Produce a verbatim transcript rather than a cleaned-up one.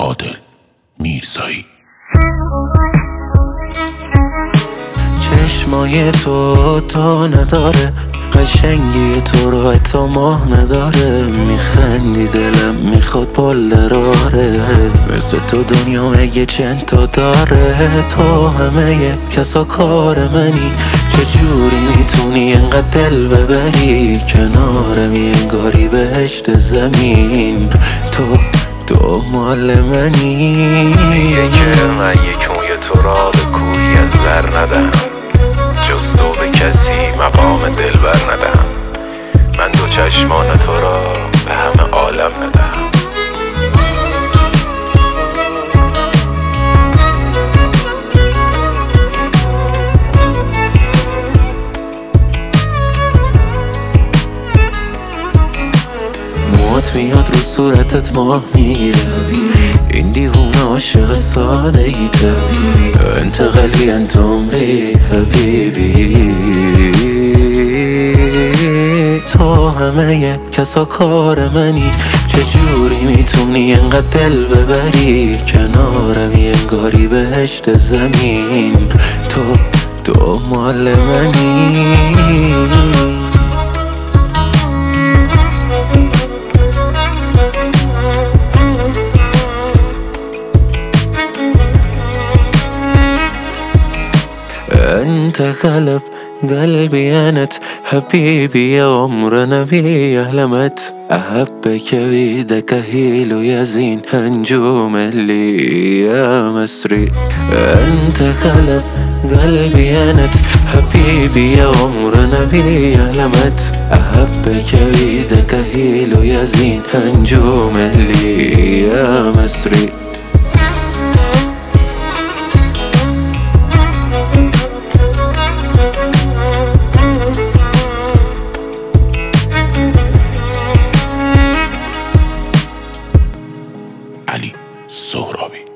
عادل میرزایی. چشمای تو تا نداره، قشنگی تو رو حتی ماه نداره. میخندی دلم میخواد بالدراره، مثل تو دنیا مگه چند تا داره. تو همه کسا کار منی، چجوری میتونی انقدر دل ببری؟ کنارمی انگاری بهشت زمین، تو تو مال منی. میگه که من یک موی تو را به کوی از زر ندهم، جز تو به کسی مقام دل بر ندهم. من دو چشمان تو را به همه عالم ندهم. موت میاد رو صورتت ماه میره، این دیوونه عاشق ساده ایته. انت قلبی انت عمری حبیبی، تو همه کسا کار منی، چجوری میتونی انقدر دل ببری؟ کنارمی انگاری بهشت زمین، تو تو مال منی. انت قلب قلبي انت حبيبي يا عمر نبي اهلمت. احبك بيدك هيل ويزين هنجوم اللي يا مسري. انت قلب قلبي انت حبيبي يا عمر نبي اهلمت. احبك بيدك هيل ويزين هنجوم اللي يا مسري. علی سهرابی.